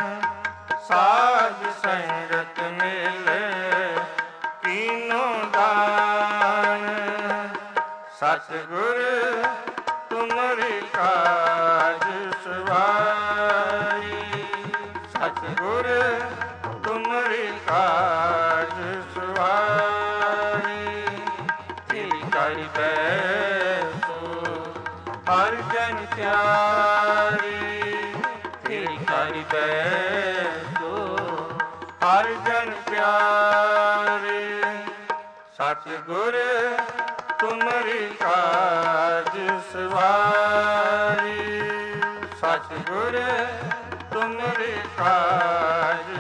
B: ਸਾਧ ਸੰਗਤ ਮਿਲੇ ਕੀਨੋ ਦਾਨ। ਸਤਿਗੁਰ ਤੁਮਰੇ ਕਾਜ ਸਵਾਰੇ, ਸਤਿਗੁਰ ਤੁਮਰੇ ਕਾਜ ਸਵਾਰੇ। ਫਿਰ ਕਰ ਬੈਸੋ ਹਰ ਜਨ ਪਿਆਰੇ, ਫਿਰ ਕਰ ਬੈਸੋ ਹਰ ਜਨ ਪਿਆਰੇ। ਸਤਿਗੁਰ ਤੁਮਰੇ ਕਾਜ ਸਵਾਰੇ, ਸਤਿਗੁਰ ਤੁਮਰੇ ਕਾਜ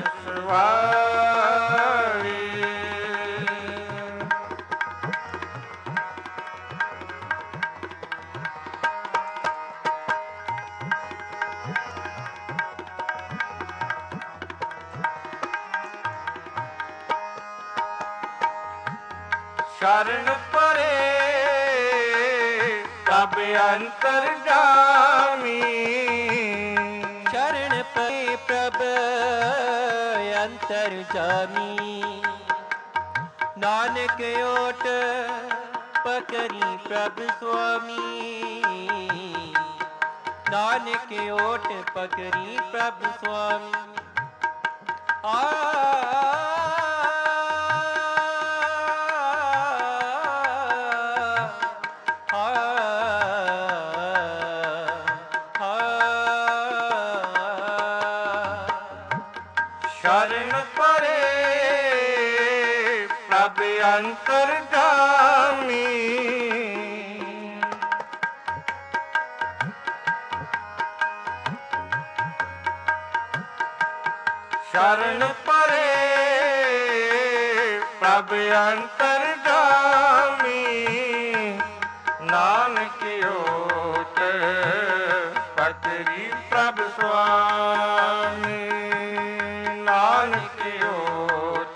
B: ਸਵਾਰੀ। ਸ਼ਰਨ ਪਰੇ ਪ੍ਰਭ ਅੰਤਰਜਾਮੀ।
A: ਸ਼ਰਨ ਪਰੇ ਪ੍ਰਭ ਅੰਤਰਜਾਮੀ। ਨਾਨਕ ਓਟ ਪਕਰੀ ਪ੍ਰਭ ਸੁਆਮੀ। ਨਾਨਕ ਓਟ ਪਕਰੀ ਪ੍ਰਭ ਸੁਆਮੀ।
B: ਸ਼ਰਨ ਪਰੇ ਪ੍ਰਭ ਅੰਤਰਜਾਮੀ। ਸ਼ਰਨ ਪਰੇ ਪ੍ਰਭ ਅੰਤਰਜਾਮੀ। ਨਾਨਕ ਓਟ ਪਕਰੀ ਪ੍ਰਭ ਸੁਆਮੀ। ਨਾਨਕ ਓਟ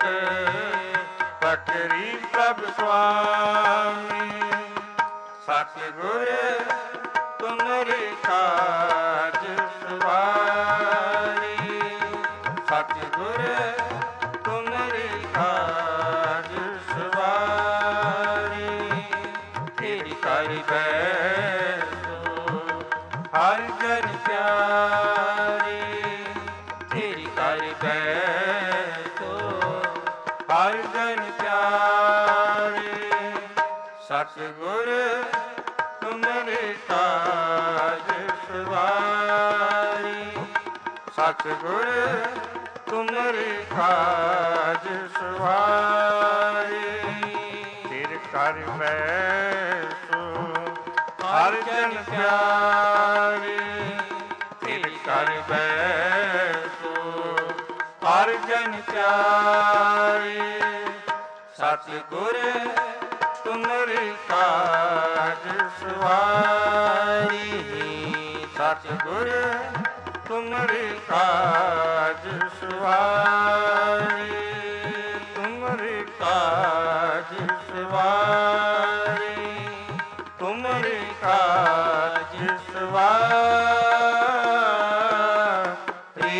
B: ਪਕਰੀ ਪ੍ਰਭ ਸੁਆਮੀ। ਸਤਿਗੁਰ ਤੁਮਰੇ ਕਾਜ ਸਵਾਰੀ। ਸਤਿਗੁਰ ਤੁਮਰੇ ਕਾਜ ਸਵਾਰੀ। ਤੇਰੀ ਕਰ ਬੈਸੋ ਹਰ ਜਨ ਪਿਆਰੀ। ਤੇਰੀ ਕਰ ਬੈਸੋ ਹਰ ਜਨ ਪਿਆਰੀ। ਸਤਿਗੁਰ ਤੁਮਰੇ ਕਾਜ ਸਵਾਰੀ। ਸਤਿਗੁਰ ਤੁਮਰੇ ਕਾਜ ਸਵਾਰੀ। ਤੇਰ ਕਰ ਬੈਸੋ ਹਰ ਜਨ ਪਿਆਰੀ। ਤੇਰ ਕਰ ਬੈਸੋ ਹਰ ਜਨ ਪਿਆਰੀ। ਸਤਿਗੁਰ ਤੁਮਰੇ ਕਾਜ ਸਵਾਰੀ। ਸਤਿਗੁਰ ਤੁਮਰੇ ਕਾਜ ਸਵਾਰੀ। ਤੁਮਰੇ ਕਾਜ ਸਵਾਰੀ। ਤੁਮਰੇ ਕਾਜ ਸਵਾਰੀ।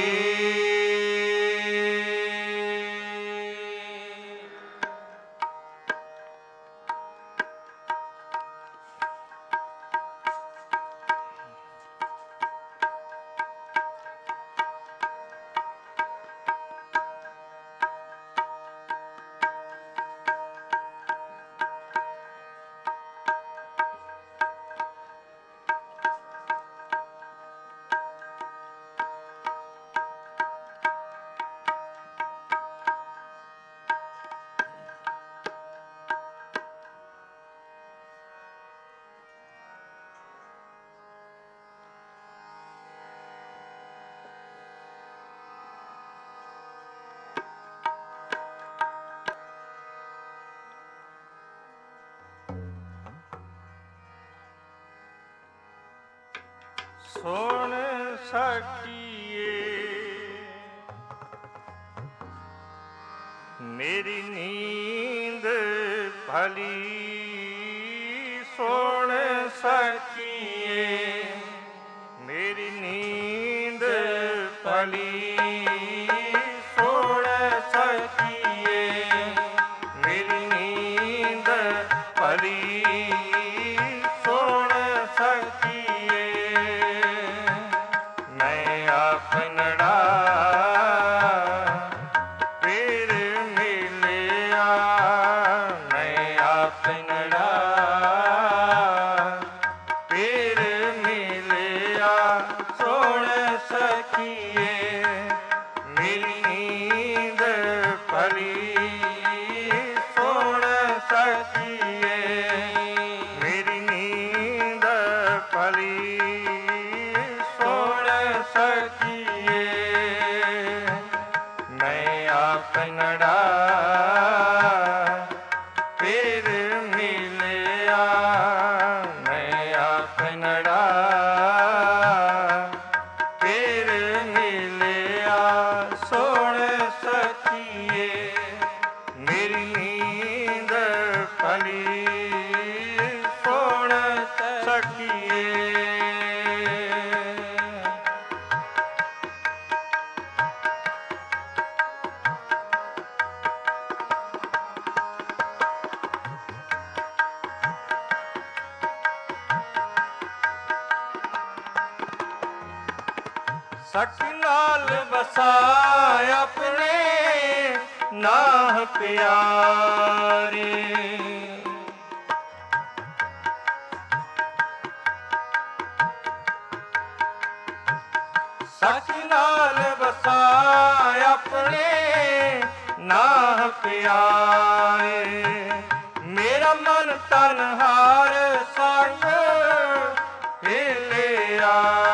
B: ਸੁਣ ਸਕੀਏ ਮੇਰੀ ਨੀਂਦ ਭਲੀ। ਸੁਣ ਸਕੀਏ ਮੇਰੀ ਨੀਂਦ ਭਲੀ। ਸੁਣ ਸਕੀਏ ਮੇਰੀ ਨੀਂਦ ਭਲੀ। ਸੁਣ ਸਕੀਏ ਮੈਂ ਆਪਨੜਾ ਫਿਰ ਮਿਲਿਆ। ਮੈਂ ਆਪਨੜਾ ਫਿਰ ਮਿਲਿਆ। ਸੁਣ ਸਕੀਏ ਮੇਰੀ ਨੀਂਦ ਭਲੀ। ਸੁਣ ਸਕੀਏ ਮੇਰੀ ਨੀਂਦ ਭਲੀ। ਸੁਣ ਸਕੀਏ ਸਖੀ ਨਾਲ ਵਸਾਇ ਆਪਣੇ ਨਾਹ ਪਿਆਰੇ। ਸਖੀ ਨਾਲ ਵਸਾਇ ਆਪਣੇ ਨਾਹ ਪਿਆਰੇ। ਮੇਰਾ ਮਨ ਤਨ ਹਾਰ ਸੰਗ ਹਿਲਿਆ।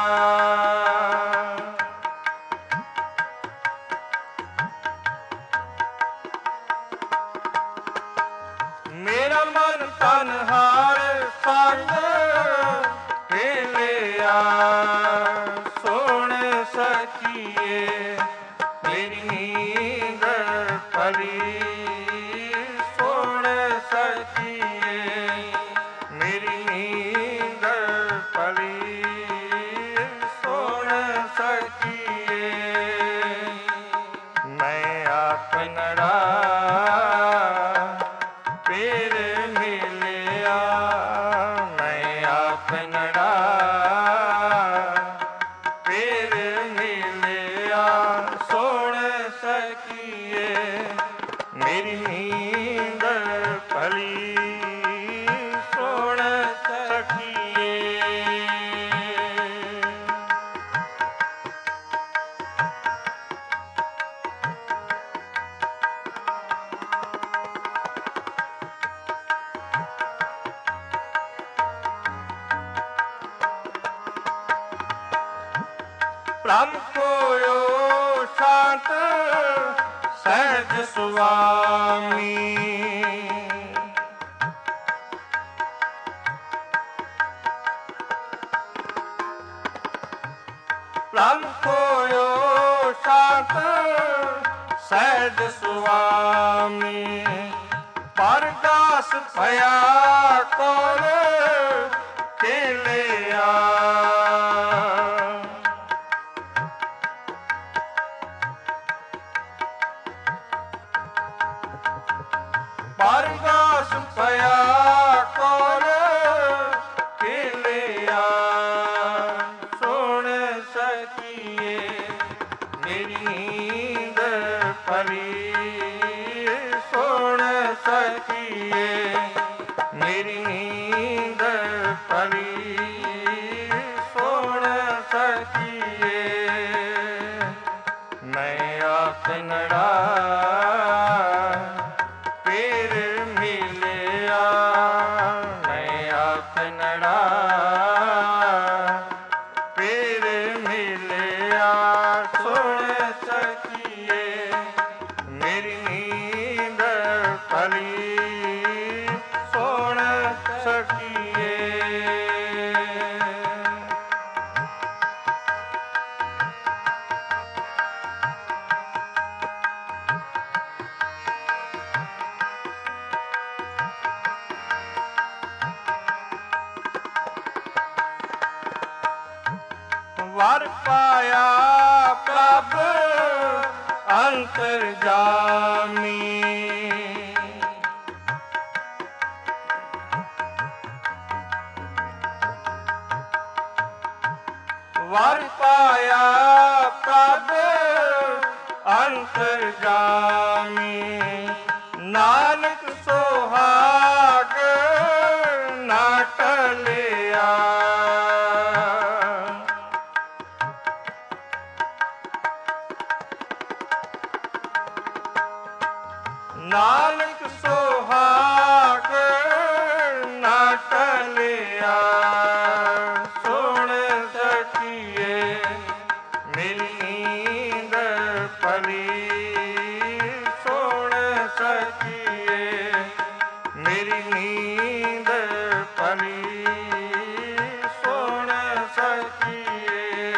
B: ਮੇਰਾ ਮਨ ਤਨ ਹਾਰ ਸੰਗ ਹਿਲਿਆ। ਸੁਣ ਸਖੀਏ ਮੇਰੀ ਨੀਂਦ ਪਰੀ। ਸੁਣ ਸਖੀਏ ਮੇਰੀ ਨੀਂਦ ਪਰੀ। ਸੁਣ ਸਖੀਏ ਮੈਂ ਆਪਨੜਾ ਫਿਰ ਮਿਲਿਆ। ਮੈਂ ਆਪਨੜਾ ਫਿਰ ਮਿਲਿਆ। ਸੁਣ ਸਖੀਏ ਮੇਰੀ ਨੀਂਦ ਭਲੀ। ਸੁਣ ਸਖੀਏ ਬ੍ਰਹਮ ਕੋਇ ਸ਼ਾਂਤ ਸਹਿਜ ਸੁਆਮੀ। ਬ੍ਰਹਮ ਕੋਇ ਸ਼ਾਂਤ ਸਹਿਜ ਸੁਆਮੀ। ਪਰਦਾਸ ਭਇਆ ਕੋਲ ਖੇਲਿਆ। ਪਰਦਾਸ ਭਇਆ ਕੋਲ ਖੇਲਿਆ। ਸੁਣ ਸਖੀਏ ਮੇਰੀ ਨੀਂਦ ਪਰੀ। ਸੁਣ ਸਖੀਏ ਮੇਰੀ ਨੀਂਦ ਪਰੀ। ਸੁਣ ਸਖੀਏ ਮੈਂ ਆਪਨੜਾ ਫਿਰ ਮਿਲਿਆ। ਮੈਂ ਆਪਨੜਾ ਫਿਰ ਮਿਲਿਆ। ਸੁਣ ਸਖੀਏ ਮੇਰੀ ਨੀਂਦ ਭਲੀ। ਸੁਣ ਸਖੀਏ ਵਰ ਪਾਇਆ ਪ੍ਰਭ ਅੰਤਰਜਾਮੀ। ਵਰ ਪਾਇਆ ਪ੍ਰਭ ਅੰਤਰਜਾਮੀ। ਨਾਨਕ ਸੁਹਾਗ ਨਾ ਟਲਿਆ। ਨਾਨਕ ਸੁਹਾਗ ਨਾ ਟਲਿਆ। ਸੁਣ ਸਖੀਏ ਮੇਰੀ ਨੀਂਦ ਭਲੀ। ਸੁਣ ਸਖੀਏ ਮੇਰੀ ਨੀਂਦ ਭਲੀ। ਸੁਣ ਸਖੀਏ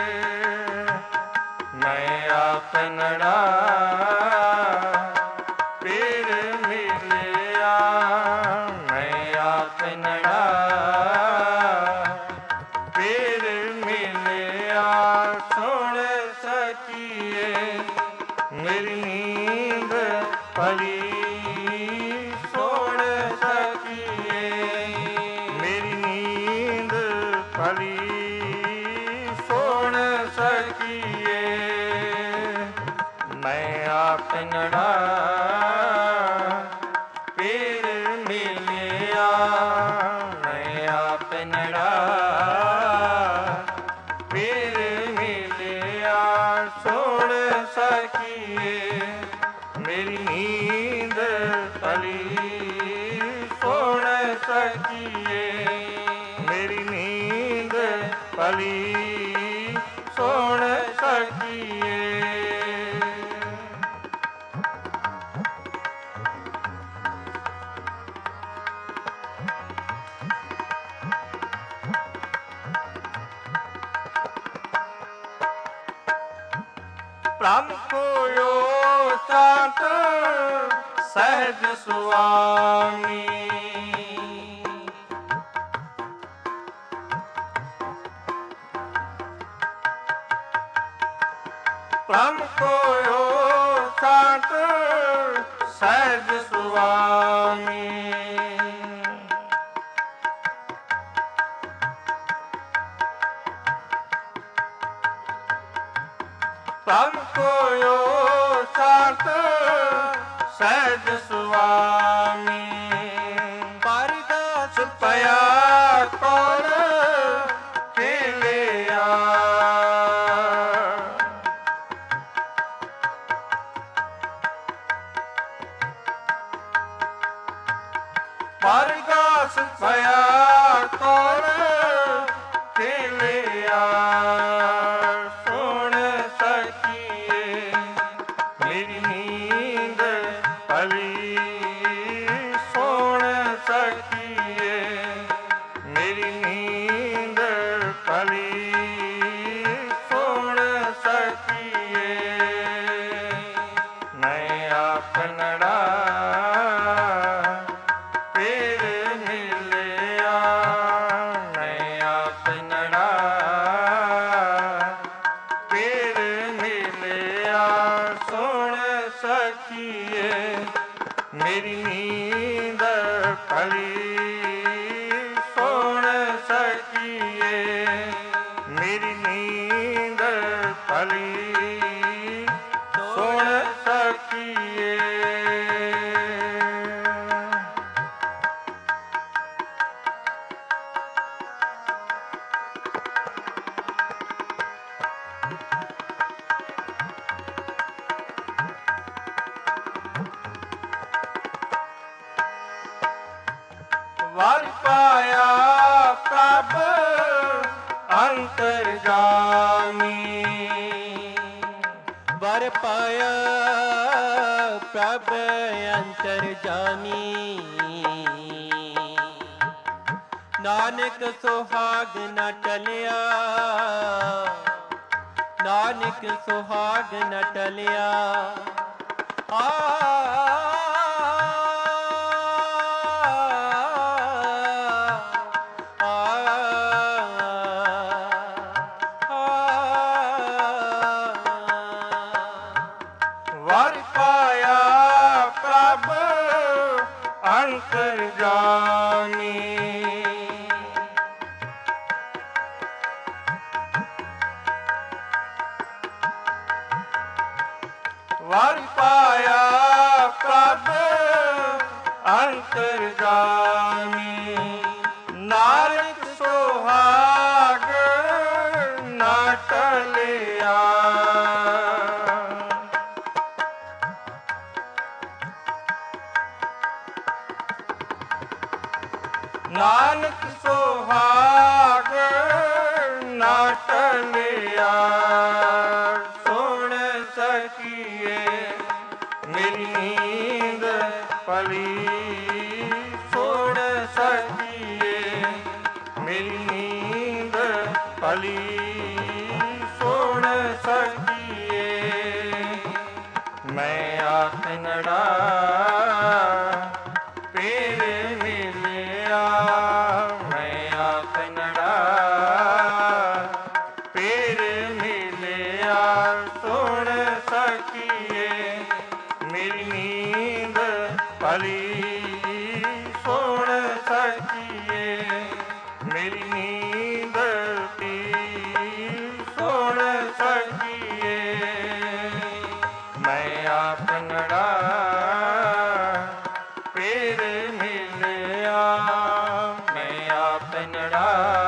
B: ਮੈਂ ਆਪਨੜਾ ਫਿਰ ਮਿਲਿਆ। ਮੈਂ ਆਪਨੜਾ ਫਿਰ ਮਿਲਿਆ। ਸੁਣ ਸਖੀਏ ਮੇਰੀ ਨੀਂਦ ਭਲੀ। ਸੁਣ ਸਖੀਏ ਮੇਰੀ ਨੀਂਦ ਭਲੀ। ਸੁਣ ਸਖੀਏ ਆਪਨੜਾ ਪੀਰ ਮਿਲਿਆ ਮੈਂ ਆਪਨੜਾ ਪੀਰ ਮਿਲਿਆ ਸੁਣ ਸਕੀਏ ਮੇਰੀ ਨੀਂਦ ਭਲੀ ਸੁਣ ਸਕੀਏ ਮੇਰੀ ਨੀਂਦ ਭਲੀ ਸੁਣ ਸਕੀਏ ਬ੍ਰਹਮ ਕੋਇ ਸਾਤ ਸਹਿਜ ਸੁਆਮੀ ਬ੍ਰਹਮ ਕੋਇ ਸਾਤ ਸਹਿਜ ਸੁਆਮੀ ਬ੍ਰਹਮ ਕੋਇ ਸਾਤ ਸਹਿਜ ਸੁਆਮੀ ਪਰਦਾਸ ਪਿਆ ਕੋਰ ਖੇਲਿਆ ਪਰਦਾਸ ਪਿਆ ਕੋਰ ਖੇਲਿਆ ਸੁਣ ਸਕੀਏ ਮੇਰੀ ਨੀਂਦ ਭਲੀ ਸੁਣ ਸਕੀਏ ਮੇਰੀ ਨੀਂਦ ਭਲੀ ਸੁਣ ਸਕੀਏ ਮੈਂ ਆਪਨੜਾ ਪੀਰ ਮਿਲਿਆ ਮੈਂ ਆਪਨੜਾ ਪੀਰ ਮਿਲਿਆ ਸੁਣ ਸਕੀਏ ਮੇਰੀ ਨੀਂਦ ਭਲੀ ਸੁਣ ਸਕੀਏ ਮੇਰੀ ਨੀਂਦ ਭਲੀ ਸੁਣ ਸਕੀਏ ਵਰ ਪਾਇਆ ਪ੍ਰਭ ਅੰਤਰਜਾਮੀ
A: ਵਰ ਪਾਇਆ ਪ੍ਰਭ ਅੰਤਰਜਾਮੀ ਨਾਨਕ ਸੁਹਾਗ ਨ ਟਲਿਆ ਨਾਨਕ ਸੁਹਾਗ ਨ ਟਲਿਆ
B: ਵਰ ਪਾਇਆ ਪ੍ਰਭ ਅੰਤਰਜਾਮੀ ਵਰ ਪਾਇਆ ਪ੍ਰਭ ਅੰਤਰਜਾਮੀ ਨਾਨਕ ਸੁਹਾਗ ਨਾ ਟਲਿਆ ਨਾਨਕ ਸੁਹਾਗ ਨਾ ਟਲਿਆ ਸੁਣ ਸਕੀਏ ਮੇਰੀ ਨੀਂਦ ਭਲੀ ਸੁਣ ਸਕੀਏ ਮੇਰੀ ਨੀਂਦ ਭਲੀ ਸੁਣ ਸਕੀਏ ਮੈਂ ਆਪਨੜਾ ਪੀਰ ਮਿਲਿਆ ਮੈਂ ਆਪਨੜਾ ਪੀਰ ਮਿਲਿਆ ਸੁਣ ਸਕੀਏ ਮੇਰੀ ਨੀਂਦ ਭਲੀ ਸੁਣ ਸਕੀਏ ਮੇਰੀ ਨੀਂਦ ਭਲੀ ਸੁਣ ਸਕੀਏ ਮੈਂ ਆਪਨੜਾ ਫਿਰ ਮਿਲਿਆ,
A: ਮੈਂ ਆਪਨੜਾ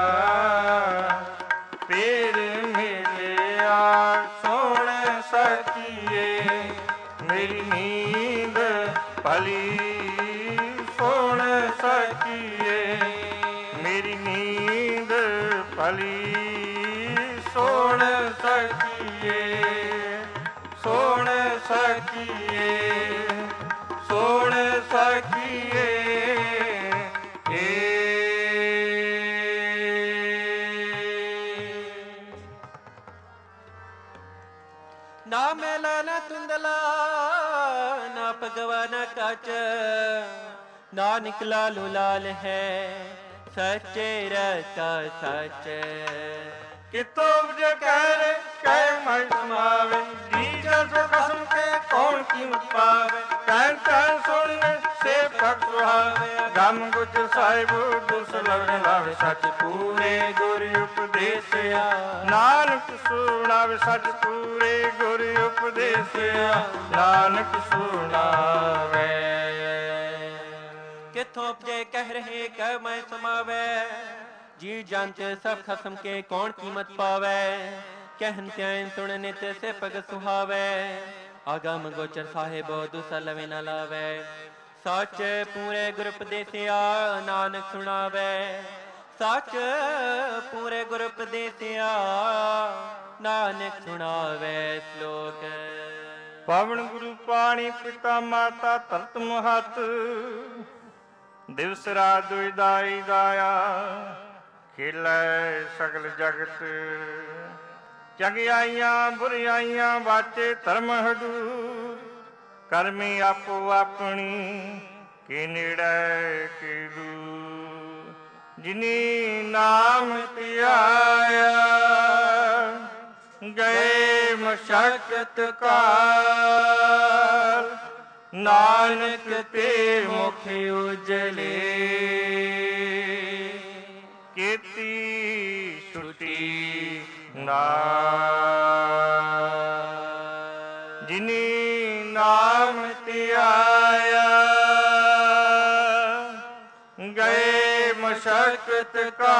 B: ਫਿਰ ਮਿਲਿਆ। ਸੋਹਣ ਸਖੀਏ ਮੇਰੀ ਨੀਂਦ ਭਲੀ, ਸੋਹਣ ਸਖੀਏ ਮੇਰੀ ਨੀਂਦ ਭਲੀ, ਸੋਹਣ ਸਖੀਏ, ਸੋਹਣ ਸਖੀਏ, ਸੋਹਣ ਸਖੀਏ।
A: ਨਾ ਮੈਲਾ ਨਾ ਧੁੰਦਲਾ, ਨਾ ਭਗਵਾ ਨਾ ਕਾਚ, ਨਾ ਨਿਕਲਾ ਲਾਲ ਹੈ ਸੱਚੇ ਰਤਾ ਸੱਚ।
B: ਕਿਤੋਂ ਉਪਜੇ ਕਹਿ ਮਨ ਸਮਾਵੇ, ਜੀ ਜਸ ਕਸਮ ਕੇ ਕੌਣ ਕੀਮਤ ਪਾਵੇ। ਕਹਿ ਕਹਿ ਸੁਣ ਸੇ ਭਗਤ ਸੁਹਾਵੇ, ਗਮ ਗੁਜ ਸਾਹਿਬ ਦੁਸ ਲਗਨ ਲਾਵੇ। ਸੱਚ ਪੂਰੇ ਗੁਰ ਉਪਦੇਸਿਆ, ਨਾਨਕ ਸੁਣਾਵੇ। ਸੱਚ ਪੂਰੇ ਗੁਰ ਉਪਦੇਸਿਆ, ਨਾਨਕ ਸੁਣਾਵੇ।
A: ਕਿੱਥੋਂ ਉਪਜੇ ਕਹਿ ਰਹੇ ਕਹਿ ਮੈਂ ਸਮਾਵੇ, ਜੀ ਜੰਤ ਸਭ ਖਸਮ ਕੇ ਕੌਣ ਕੀਮਤ ਪਾਵੇ। ਕਹਿਨ ਧਿਆਨ ਸੁਣ ਨਿਤ ਸੇ ਭਗਤ ਸੁਹਾਵੇ, ਆਗਮ ਗੋਚਰ ਸਾਹਿਬੋ ਦੁਸਾ ਲਵੇ ਨਾ ਲਾਵੇ। ਸੱਚ ਪੂਰੇ ਗੁਰ ਉਪਦੇਸਿਆ, ਨਾਨਕ ਸੁਣਾਵੇ। ਸੱਚ ਪੂਰੇ ਗੁਰ ਉਪਦੇਸਿਆ, ਨਾਨਕ ਸੁਣਾਵੇ। ਸ਼ਲੋਕ
B: ਪਵਨ ਗੁਰੂ ਪਾਣੀ ਪਿਤਾ ਮਾਤਾ ਧਰਤ ਮਹਤ, ਦਿਵਸ ਰਾਤ ਦੁਇ ਦਾਈ ਦਾਇਆ। ਖੇਲੇ ਸਗਲ ਜਗਤ ਚੰਗਿਆਈਆਂ ਬੁਰਿਆਈਆਂ, ਵਾਚੇ ਧਰਮ ਹਦੂਰ। ਕਰਮੀ ਆਪੋ ਆਪਣੀ ਕੇ ਨੇੜੇ ਕੇ ਦੂਰ। ਜਿਨੀ ਨਾਮ ਧਿਆਇਆ ਗਏ ਮਸ਼ਕਤ ਕਾਲ, ਨਾਨਕ ਤੇ ਮੁਖ ਉਜਲੇ। ਕੀਤੀ ਛੁਟੀ ਨਾਮ, ਜਿਨੀ ਨਾਮ ਧਿਆਇਆ ਗਏ ਮਸ਼ਕਤ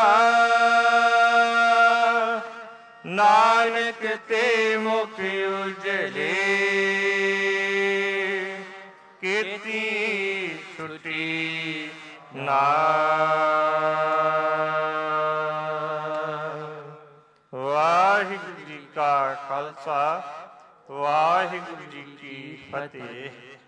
B: ਕਾਲ, ਨਾਨਕ ਤੇ ਮੁਖ ਉਜਲੇ। ਕੀਤੀ ਛੁਟੀ ਨਾਮ। ਵਾਹਿਗੁਰੂ ਜੀ ਕਾ ਖਾਲਸਾ, ਵਾਹਿਗੁਰੂ ਜੀ ਕੀ ਫਤਿਹ।